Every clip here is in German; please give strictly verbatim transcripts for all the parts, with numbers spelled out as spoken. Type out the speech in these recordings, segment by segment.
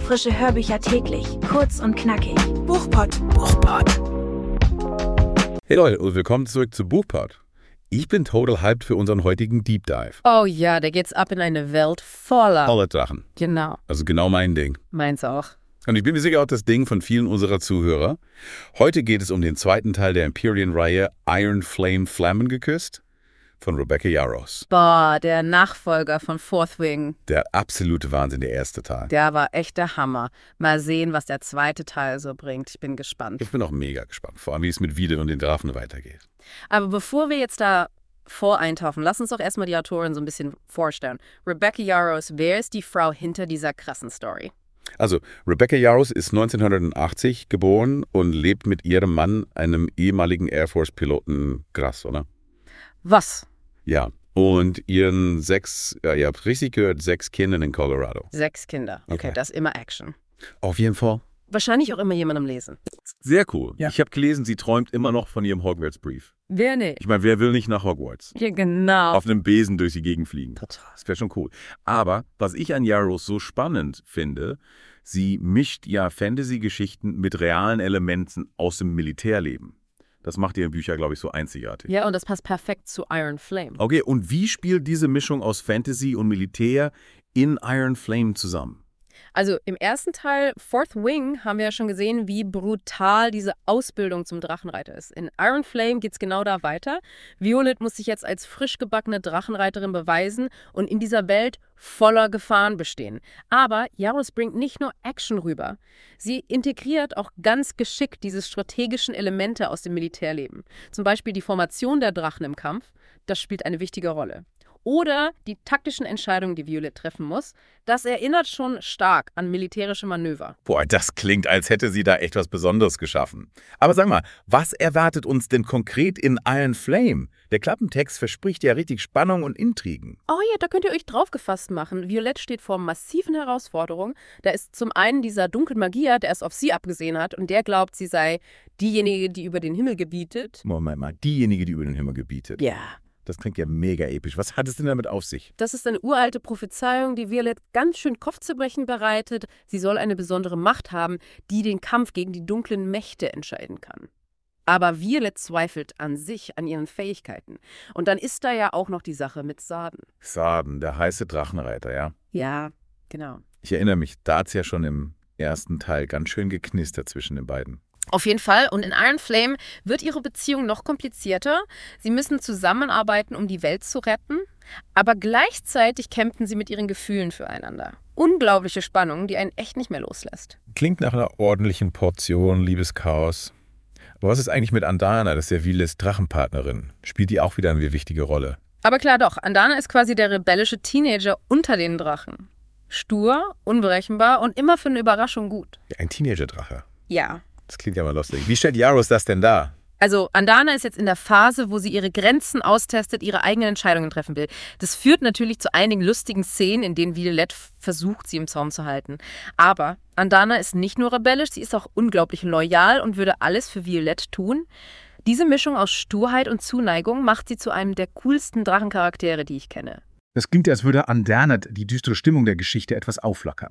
Frische Hörbücher täglich, kurz und knackig. Buchpott. Buchpott. Hey Leute und willkommen zurück zu Buchpott. Ich bin total hyped für unseren heutigen Deep Dive. Oh ja, da geht's ab in eine Welt voller. Voller Drachen. Genau. Also genau mein Ding. Meins auch. Und ich bin mir sicher auch das Ding von vielen unserer Zuhörer. Heute geht es um den zweiten Teil der Empyrean-Reihe Iron Flame Flammen geküsst von Rebecca Yarros. Boah, der Nachfolger von Fourth Wing. Der absolute Wahnsinn, der erste Teil. Der war echt der Hammer. Mal sehen, was der zweite Teil so bringt. Ich bin gespannt. Ich bin auch mega gespannt, vor allem wie es mit Vide und den Drachen weitergeht. Aber bevor wir jetzt da voreintauchen, lass uns doch erstmal die Autorin so ein bisschen vorstellen. Rebecca Yarros, wer ist die Frau hinter dieser krassen Story? Also, Rebecca Yarros ist neunzehnhundertachtzig geboren und lebt mit ihrem Mann, einem ehemaligen Air Force-Piloten. Krass, oder? Was? Ja, und ihren sechs, ja, ihr habt richtig gehört, sechs Kindern in Colorado. Sechs Kinder. Okay, Okay. das ist immer Action. Auf jeden Fall. Wahrscheinlich auch immer jemandem lesen. Sehr cool. Ja. Ich habe gelesen, sie träumt immer noch von ihrem Hogwarts-Brief. Wer nicht? Ich meine, wer will nicht nach Hogwarts? Ja, genau. Auf einem Besen durch die Gegend fliegen. Total. Das wäre schon cool. Aber was ich an Yarros so spannend finde, sie mischt ja Fantasy-Geschichten mit realen Elementen aus dem Militärleben. Das macht ihre Bücher, glaube ich, so einzigartig. Ja, und das passt perfekt zu Iron Flame. Okay, und wie spielt diese Mischung aus Fantasy und Militär in Iron Flame zusammen? Also im ersten Teil, Fourth Wing, haben wir ja schon gesehen, wie brutal diese Ausbildung zum Drachenreiter ist. In Iron Flame geht es genau da weiter. Violet muss sich jetzt als frisch gebackene Drachenreiterin beweisen und in dieser Welt voller Gefahren bestehen. Aber Yarros bringt nicht nur Action rüber. Sie integriert auch ganz geschickt diese strategischen Elemente aus dem Militärleben. Zum Beispiel die Formation der Drachen im Kampf, das spielt eine wichtige Rolle. Oder die taktischen Entscheidungen, die Violet treffen muss. Das erinnert schon stark an militärische Manöver. Boah, das klingt, als hätte sie da echt was Besonderes geschaffen. Aber sag mal, was erwartet uns denn konkret in Iron Flame? Der Klappentext verspricht ja richtig Spannung und Intrigen. Oh ja, da könnt ihr euch drauf gefasst machen. Violet steht vor massiven Herausforderungen. Da ist zum einen dieser Dunkelmagier, der es auf sie abgesehen hat und der glaubt, sie sei diejenige, die über den Himmel gebietet. Moment mal, diejenige, die über den Himmel gebietet. Ja. Das klingt ja mega episch. Was hat es denn damit auf sich? Das ist eine uralte Prophezeiung, die Violet ganz schön Kopfzerbrechen bereitet. Sie soll eine besondere Macht haben, die den Kampf gegen die dunklen Mächte entscheiden kann. Aber Violet zweifelt an sich, an ihren Fähigkeiten. Und dann ist da ja auch noch die Sache mit Sarden. Sarden, der heiße Drachenreiter, ja? Ja, genau. Ich erinnere mich, da hat es ja schon im ersten Teil ganz schön geknistert zwischen den beiden. Auf jeden Fall. Und in Iron Flame wird ihre Beziehung noch komplizierter. Sie müssen zusammenarbeiten, um die Welt zu retten. Aber gleichzeitig kämpfen sie mit ihren Gefühlen füreinander. Unglaubliche Spannung, die einen echt nicht mehr loslässt. Klingt nach einer ordentlichen Portion Liebeschaos. Aber was ist eigentlich mit Andana, das ist ja Viles Drachenpartnerin? Spielt die auch wieder eine wichtige Rolle? Aber klar doch, Andana ist quasi der rebellische Teenager unter den Drachen. Stur, unberechenbar und immer für eine Überraschung gut. Ein Teenager-Drache. Ja. Das klingt ja mal lustig. Wie stellt Yarros das denn dar? Also Andana ist jetzt in der Phase, wo sie ihre Grenzen austestet, ihre eigenen Entscheidungen treffen will. Das führt natürlich zu einigen lustigen Szenen, in denen Violet versucht, sie im Zaum zu halten. Aber Andana ist nicht nur rebellisch, sie ist auch unglaublich loyal und würde alles für Violet tun. Diese Mischung aus Sturheit und Zuneigung macht sie zu einem der coolsten Drachencharaktere, die ich kenne. Das klingt, als würde Andana die düstere Stimmung der Geschichte etwas auflockern.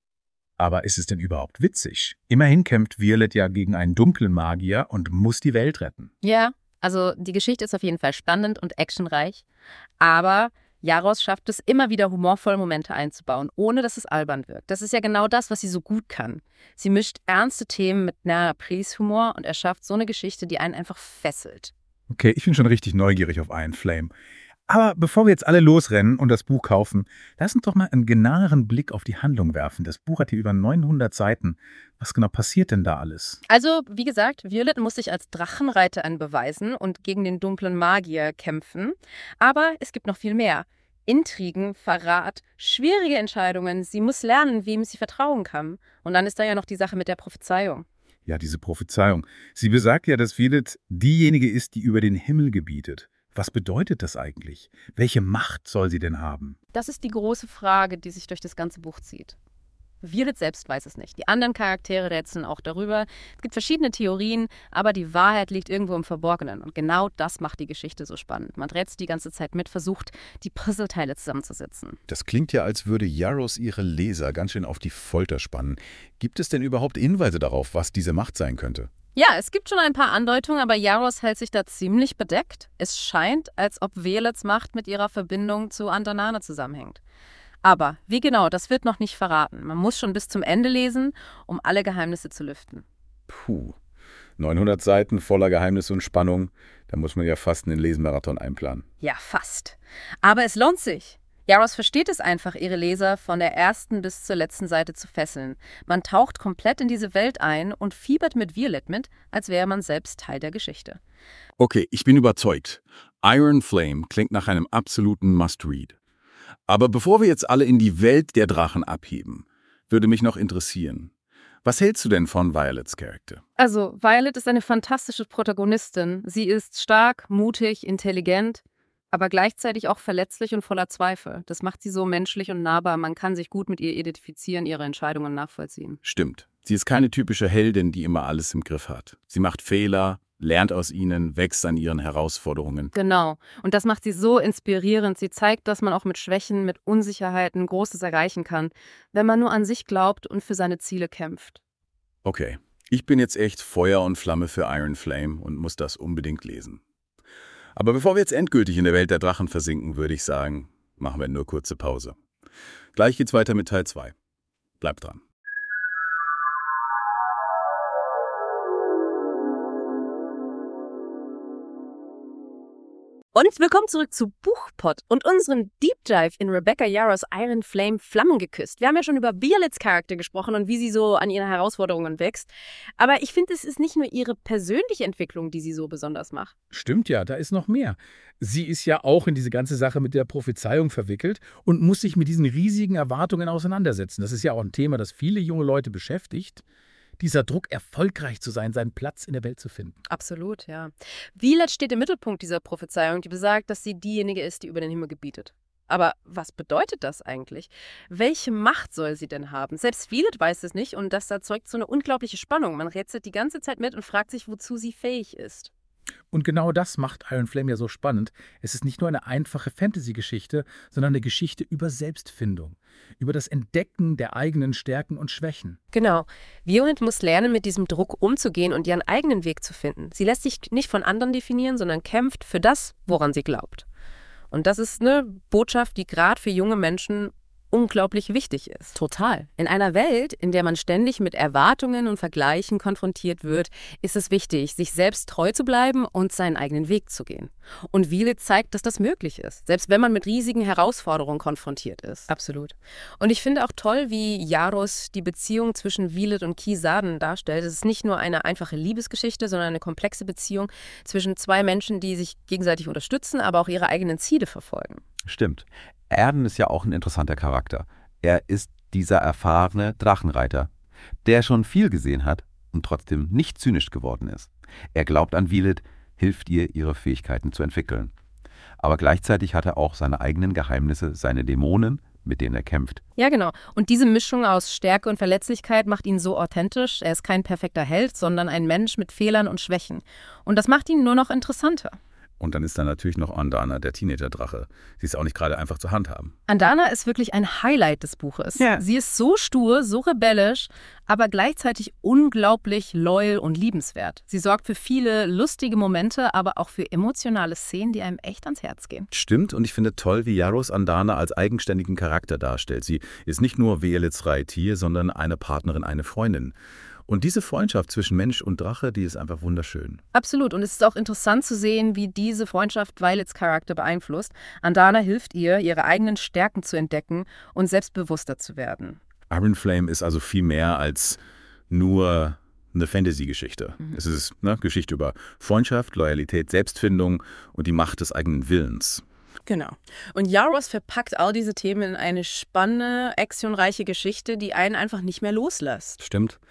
Aber ist es denn überhaupt witzig? Immerhin kämpft Violet ja gegen einen dunklen Magier und muss die Welt retten. Ja, also die Geschichte ist auf jeden Fall spannend und actionreich. Aber Yarros schafft es immer wieder, humorvolle Momente einzubauen, ohne dass es albern wirkt. Das ist ja genau das, was sie so gut kann. Sie mischt ernste Themen mit naher Pries-Humor und erschafft so eine Geschichte, die einen einfach fesselt. Okay, ich bin schon richtig neugierig auf Iron Flame. Aber bevor wir jetzt alle losrennen und das Buch kaufen, lass uns doch mal einen genaueren Blick auf die Handlung werfen. Das Buch hat hier über neunhundert Seiten. Was genau passiert denn da alles? Also, wie gesagt, Violet muss sich als Drachenreiterin beweisen und gegen den dunklen Magier kämpfen. Aber es gibt noch viel mehr. Intrigen, Verrat, schwierige Entscheidungen. Sie muss lernen, wem sie vertrauen kann. Und dann ist da ja noch die Sache mit der Prophezeiung. Ja, diese Prophezeiung. Sie besagt ja, dass Violet diejenige ist, die über den Himmel gebietet. Was bedeutet das eigentlich? Welche Macht soll sie denn haben? Das ist die große Frage, die sich durch das ganze Buch zieht. Violet selbst weiß es nicht. Die anderen Charaktere rätseln auch darüber. Es gibt verschiedene Theorien, aber die Wahrheit liegt irgendwo im Verborgenen. Und genau das macht die Geschichte so spannend. Man rätselt die ganze Zeit mit, versucht, die Puzzleteile zusammenzusetzen. Das klingt ja, als würde Yaros ihre Leser ganz schön auf die Folter spannen. Gibt es denn überhaupt Hinweise darauf, was diese Macht sein könnte? Ja, es gibt schon ein paar Andeutungen, aber Yaros hält sich da ziemlich bedeckt. Es scheint, als ob Violets Macht mit ihrer Verbindung zu Andernana zusammenhängt. Aber wie genau, das wird noch nicht verraten. Man muss schon bis zum Ende lesen, um alle Geheimnisse zu lüften. Puh, neunhundert Seiten voller Geheimnisse und Spannung. Da muss man ja fast einen Lesemarathon einplanen. Ja, fast. Aber es lohnt sich. Yaros versteht es einfach, ihre Leser von der ersten bis zur letzten Seite zu fesseln. Man taucht komplett in diese Welt ein und fiebert mit Violet mit, als wäre man selbst Teil der Geschichte. Okay, ich bin überzeugt. Iron Flame klingt nach einem absoluten Must-Read. Aber bevor wir jetzt alle in die Welt der Drachen abheben, würde mich noch interessieren, was hältst du denn von Violets Charakter? Also, Violet ist eine fantastische Protagonistin. Sie ist stark, mutig, intelligent, aber gleichzeitig auch verletzlich und voller Zweifel. Das macht sie so menschlich und nahbar. Man kann sich gut mit ihr identifizieren, ihre Entscheidungen nachvollziehen. Stimmt. Sie ist keine typische Heldin, die immer alles im Griff hat. Sie macht Fehler, lernt aus ihnen, wächst an ihren Herausforderungen. Genau. Und das macht sie so inspirierend. Sie zeigt, dass man auch mit Schwächen, mit Unsicherheiten Großes erreichen kann, wenn man nur an sich glaubt und für seine Ziele kämpft. Okay, ich bin jetzt echt Feuer und Flamme für Iron Flame und muss das unbedingt lesen. Aber bevor wir jetzt endgültig in der Welt der Drachen versinken, würde ich sagen, machen wir nur kurze Pause. Gleich geht's weiter mit Teil zwei. Bleibt dran. Und willkommen zurück zu Buchpott und unseren Deep Dive in Rebecca Yarros Iron Flame Flammen geküsst. Wir haben ja schon über Violets Charakter gesprochen und wie sie so an ihre Herausforderungen wächst. Aber ich finde, es ist nicht nur ihre persönliche Entwicklung, die sie so besonders macht. Stimmt ja, da ist noch mehr. Sie ist ja auch in diese ganze Sache mit der Prophezeiung verwickelt und muss sich mit diesen riesigen Erwartungen auseinandersetzen. Das ist ja auch ein Thema, das viele junge Leute beschäftigt. Dieser Druck, erfolgreich zu sein, seinen Platz in der Welt zu finden. Absolut, ja. Violet steht im Mittelpunkt dieser Prophezeiung, die besagt, dass sie diejenige ist, die über den Himmel gebietet. Aber was bedeutet das eigentlich? Welche Macht soll sie denn haben? Selbst Violet weiß es nicht und das erzeugt so eine unglaubliche Spannung. Man rätselt die ganze Zeit mit und fragt sich, wozu sie fähig ist. Und genau das macht Iron Flame ja so spannend. Es ist nicht nur eine einfache Fantasy-Geschichte, sondern eine Geschichte über Selbstfindung, über das Entdecken der eigenen Stärken und Schwächen. Genau. Violet muss lernen, mit diesem Druck umzugehen und ihren eigenen Weg zu finden. Sie lässt sich nicht von anderen definieren, sondern kämpft für das, woran sie glaubt. Und das ist eine Botschaft, die gerade für junge Menschen unglaublich wichtig ist. Total. In einer Welt, in der man ständig mit Erwartungen und Vergleichen konfrontiert wird, ist es wichtig, sich selbst treu zu bleiben und seinen eigenen Weg zu gehen. Und Violet zeigt, dass das möglich ist, selbst wenn man mit riesigen Herausforderungen konfrontiert ist. Absolut. Und ich finde auch toll, wie Yaros die Beziehung zwischen Violet und Kisaden darstellt. Es ist nicht nur eine einfache Liebesgeschichte, sondern eine komplexe Beziehung zwischen zwei Menschen, die sich gegenseitig unterstützen, aber auch ihre eigenen Ziele verfolgen. Stimmt. Erden ist ja auch ein interessanter Charakter. Er ist dieser erfahrene Drachenreiter, der schon viel gesehen hat und trotzdem nicht zynisch geworden ist. Er glaubt an Violet, hilft ihr, ihre Fähigkeiten zu entwickeln. Aber gleichzeitig hat er auch seine eigenen Geheimnisse, seine Dämonen, mit denen er kämpft. Ja, genau. Und diese Mischung aus Stärke und Verletzlichkeit macht ihn so authentisch. Er ist kein perfekter Held, sondern ein Mensch mit Fehlern und Schwächen. Und das macht ihn nur noch interessanter. Und dann ist da natürlich noch Andana, der Teenager-Drache. Sie ist auch nicht gerade einfach zu handhaben. Andana ist wirklich ein Highlight des Buches. Ja. Sie ist so stur, so rebellisch, aber gleichzeitig unglaublich loyal und liebenswert. Sie sorgt für viele lustige Momente, aber auch für emotionale Szenen, die einem echt ans Herz gehen. Stimmt, und ich finde toll, wie Yaros Andana als eigenständigen Charakter darstellt. Sie ist nicht nur Violets Reittier, sondern eine Partnerin, eine Freundin. Und diese Freundschaft zwischen Mensch und Drache, die ist einfach wunderschön. Absolut. Und es ist auch interessant zu sehen, wie diese Freundschaft Violets Charakter beeinflusst. Andana hilft ihr, ihre eigenen Stärken zu entdecken und selbstbewusster zu werden. Iron Flame ist also viel mehr als nur eine Fantasy-Geschichte. Mhm. Es ist eine Geschichte über Freundschaft, Loyalität, Selbstfindung und die Macht des eigenen Willens. Genau. Und Yaros verpackt all diese Themen in eine spannende, actionreiche Geschichte, die einen einfach nicht mehr loslässt. Stimmt.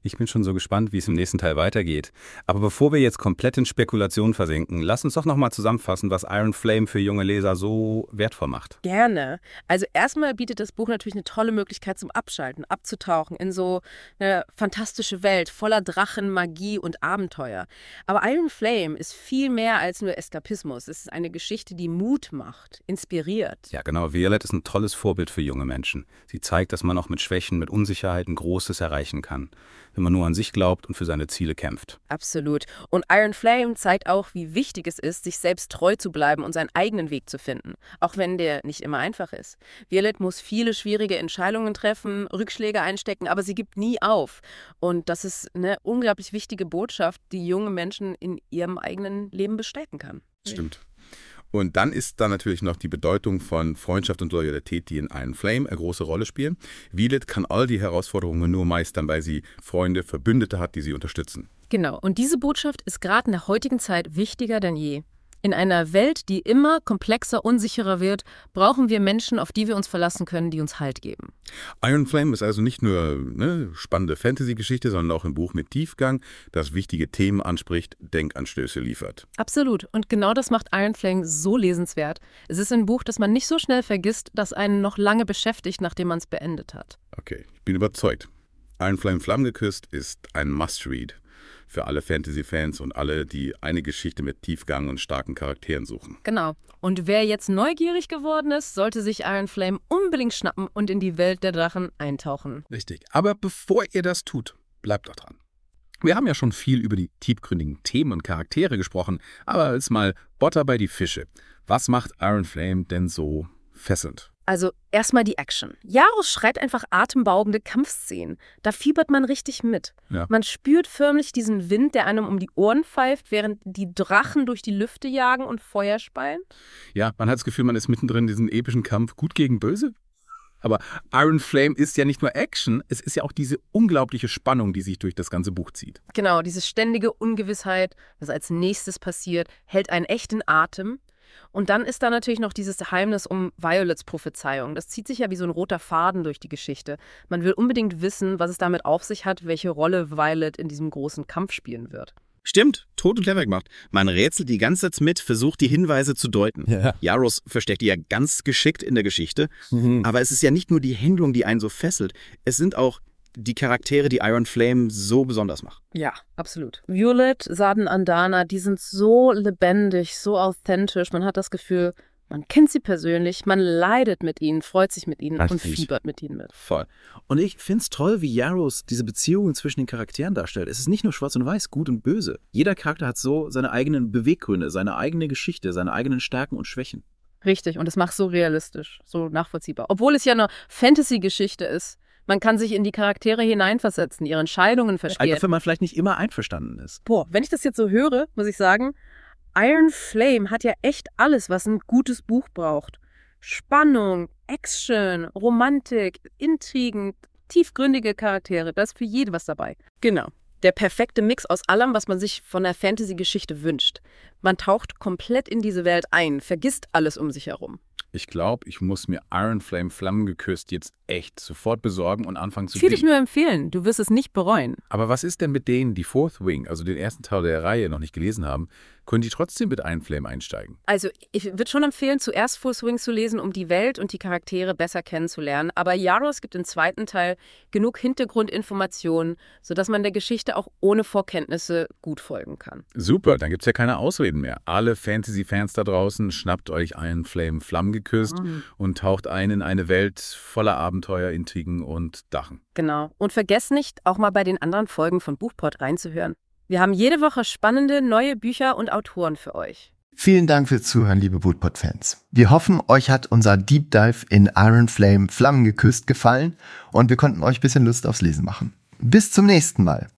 Ich bin schon so gespannt, wie es im nächsten Teil weitergeht. Aber bevor wir jetzt komplett in Spekulationen versinken, lass uns doch nochmal zusammenfassen, was Iron Flame für junge Leser so wertvoll macht. Gerne. Also erstmal bietet das Buch natürlich eine tolle Möglichkeit zum Abschalten, abzutauchen in so eine fantastische Welt voller Drachen, Magie und Abenteuer. Aber Iron Flame ist viel mehr als nur Eskapismus. Es ist eine Geschichte, die Mut macht, inspiriert. Ja, genau. Violet ist ein tolles Vorbild für junge Menschen. Sie zeigt, dass man auch mit Schwächen, mit Unsicherheiten Großes erreichen kann, wenn man nur an sich glaubt und für seine Ziele kämpft. Absolut. Und Iron Flame zeigt auch, wie wichtig es ist, sich selbst treu zu bleiben und seinen eigenen Weg zu finden, auch wenn der nicht immer einfach ist. Violet muss viele schwierige Entscheidungen treffen, Rückschläge einstecken, aber sie gibt nie auf. Und das ist eine unglaublich wichtige Botschaft, die junge Menschen in ihrem eigenen Leben bestärken kann. Stimmt. Und dann ist da natürlich noch die Bedeutung von Freundschaft und Loyalität, die in Iron Flame eine große Rolle spielen. Violet kann all die Herausforderungen nur meistern, weil sie Freunde, Verbündete hat, die sie unterstützen. Genau, und diese Botschaft ist gerade in der heutigen Zeit wichtiger denn je. In einer Welt, die immer komplexer, unsicherer wird, brauchen wir Menschen, auf die wir uns verlassen können, die uns Halt geben. Iron Flame ist also nicht nur eine spannende Fantasy-Geschichte, sondern auch ein Buch mit Tiefgang, das wichtige Themen anspricht, Denkanstöße liefert. Absolut. Und genau das macht Iron Flame so lesenswert. Es ist ein Buch, das man nicht so schnell vergisst, das einen noch lange beschäftigt, nachdem man es beendet hat. Okay, ich bin überzeugt. Iron Flame Flammengeküsst ist ein Must-Read für alle Fantasy-Fans und alle, die eine Geschichte mit Tiefgang und starken Charakteren suchen. Genau. Und wer jetzt neugierig geworden ist, sollte sich Iron Flame unbedingt schnappen und in die Welt der Drachen eintauchen. Richtig. Aber bevor ihr das tut, bleibt doch dran. Wir haben ja schon viel über die tiefgründigen Themen und Charaktere gesprochen, aber jetzt mal Butter bei die Fische. Was macht Iron Flame denn so fesselnd? Also erstmal die Action. Jaros schreibt einfach atemberaubende Kampfszenen. Da fiebert man richtig mit. Ja. Man spürt förmlich diesen Wind, der einem um die Ohren pfeift, während die Drachen durch die Lüfte jagen und Feuer speien. Ja, man hat das Gefühl, man ist mittendrin in diesem epischen Kampf, gut gegen böse. Aber Iron Flame ist ja nicht nur Action, es ist ja auch diese unglaubliche Spannung, die sich durch das ganze Buch zieht. Genau, diese ständige Ungewissheit, was als nächstes passiert, hält einen echten Atem. Und dann ist da natürlich noch dieses Geheimnis um Violets Prophezeiung. Das zieht sich ja wie so ein roter Faden durch die Geschichte. Man will unbedingt wissen, was es damit auf sich hat, welche Rolle Violet in diesem großen Kampf spielen wird. Stimmt, tot und clever gemacht. Man rätselt die ganze Zeit mit, versucht die Hinweise zu deuten. Ja. Jaros versteckt die ja ganz geschickt in der Geschichte. Mhm. Aber es ist ja nicht nur die Handlung, die einen so fesselt. Es sind auch die Charaktere, die Iron Flame so besonders machen. Ja, absolut. Violet, Sarden, Andana, die sind so lebendig, so authentisch. Man hat das Gefühl, man kennt sie persönlich, man leidet mit ihnen, freut sich mit ihnen und fiebert mit ihnen mit. Voll. Und ich finde es toll, wie Jaros diese Beziehungen zwischen den Charakteren darstellt. Es ist nicht nur schwarz und weiß, gut und böse. Jeder Charakter hat so seine eigenen Beweggründe, seine eigene Geschichte, seine eigenen Stärken und Schwächen. Richtig, und das macht so realistisch, so nachvollziehbar. Obwohl es ja eine Fantasy-Geschichte ist. Man kann sich in die Charaktere hineinversetzen, ihre Entscheidungen verstehen. Auch wenn man vielleicht nicht immer einverstanden ist. Boah, wenn ich das jetzt so höre, muss ich sagen, Iron Flame hat ja echt alles, was ein gutes Buch braucht. Spannung, Action, Romantik, Intrigen, tiefgründige Charaktere, da ist für jede was dabei. Genau. Der perfekte Mix aus allem, was man sich von der Fantasy-Geschichte wünscht. Man taucht komplett in diese Welt ein, vergisst alles um sich herum. Ich glaube, ich muss mir Iron Flame Flammengeküsst jetzt echt sofort besorgen und anfangen zu Ich würde dich lesen. nur empfehlen, du wirst es nicht bereuen. Aber was ist denn mit denen, die Fourth Wing, also den ersten Teil der Reihe, noch nicht gelesen haben? Können die trotzdem mit Iron Flame einsteigen? Also ich würde schon empfehlen, zuerst Fourth Wing zu lesen, um die Welt und die Charaktere besser kennenzulernen. Aber Jaros gibt im zweiten Teil genug Hintergrundinformationen, sodass man der Geschichte auch ohne Vorkenntnisse gut folgen kann. Super, dann gibt es ja keine Ausreden mehr. Alle Fantasy-Fans da draußen, schnappt euch Iron Flame Flammengeküsst Mhm. und taucht ein in eine Welt voller Abenteuer, Intrigen und Drachen. Genau. Und vergesst nicht, auch mal bei den anderen Folgen von Buchpod reinzuhören. Wir haben jede Woche spannende neue Bücher und Autoren für euch. Vielen Dank fürs Zuhören, liebe Bootpod-Fans. Wir hoffen, euch hat unser Deep Dive in Iron Flame Flammengeküsst gefallen und wir konnten euch ein bisschen Lust aufs Lesen machen. Bis zum nächsten Mal.